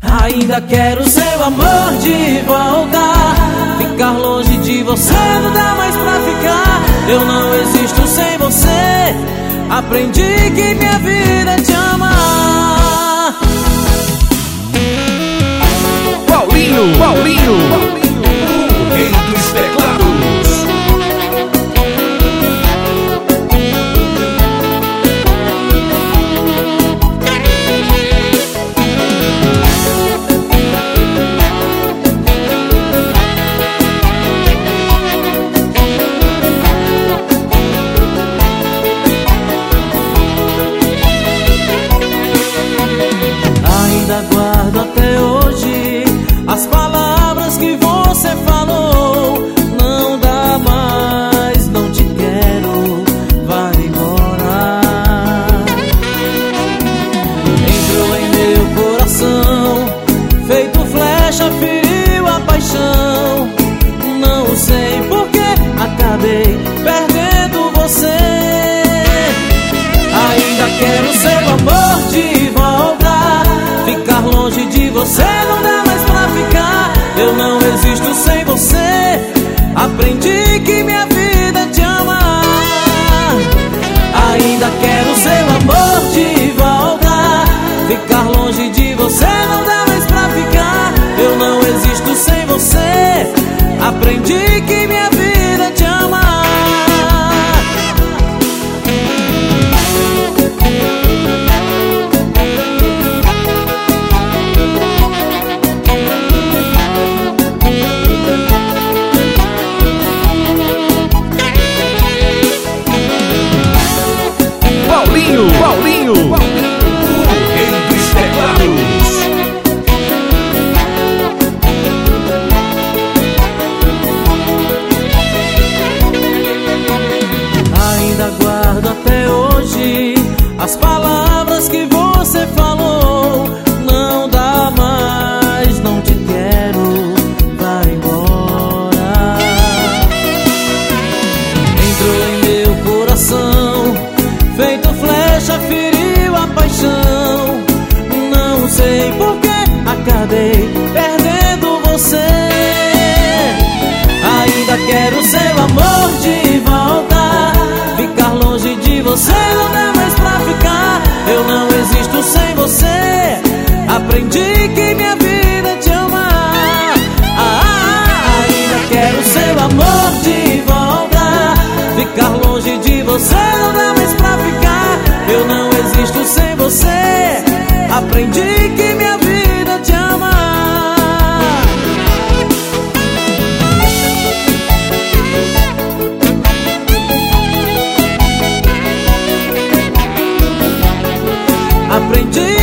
Ainda quero seu amor de volta. Ficar longe de você não dá mais pra ficar. Eu não existo sem você. Aprendi que minha vida é te amar. Paulinho, o rei dos teclados. Ainda guardo até hoje as palavras que você falou. Não dá mais, não te quero, vai embora. Entrou em meu coração, feito flecha, feriu a paixão. Não sei por que acabei perdendo você. Ainda quero seu amor de volta. Ficar longe de você não dá mais pra ficar. Eu não existo sem você. Aprendi que minha vida é te amar. Ainda quero seu amor de volta. Ficar longe de você não dá mais pra ficar. Eu não existo sem você. Aprendi que minha vida é te amar. Paulinho, o rei dos teclados. Ainda guardo até hoje as palavras que você falou. Não dá mais, não te quero, vai embora. Entrou em meu coração, feito flecha, feriu a paixão. Não sei por que acabei perdendo você. Ainda quero seu amor de volta. Ficar longe de você não dá mais pra ficar. Eu não existo sem você. Aprendi que minha vida é te amar. Ainda quero seu amor de volta. Ficar longe de você não dá mais pra ficar. Eu não existo sem você. Aprendi que minha vida é te amar. Aprendi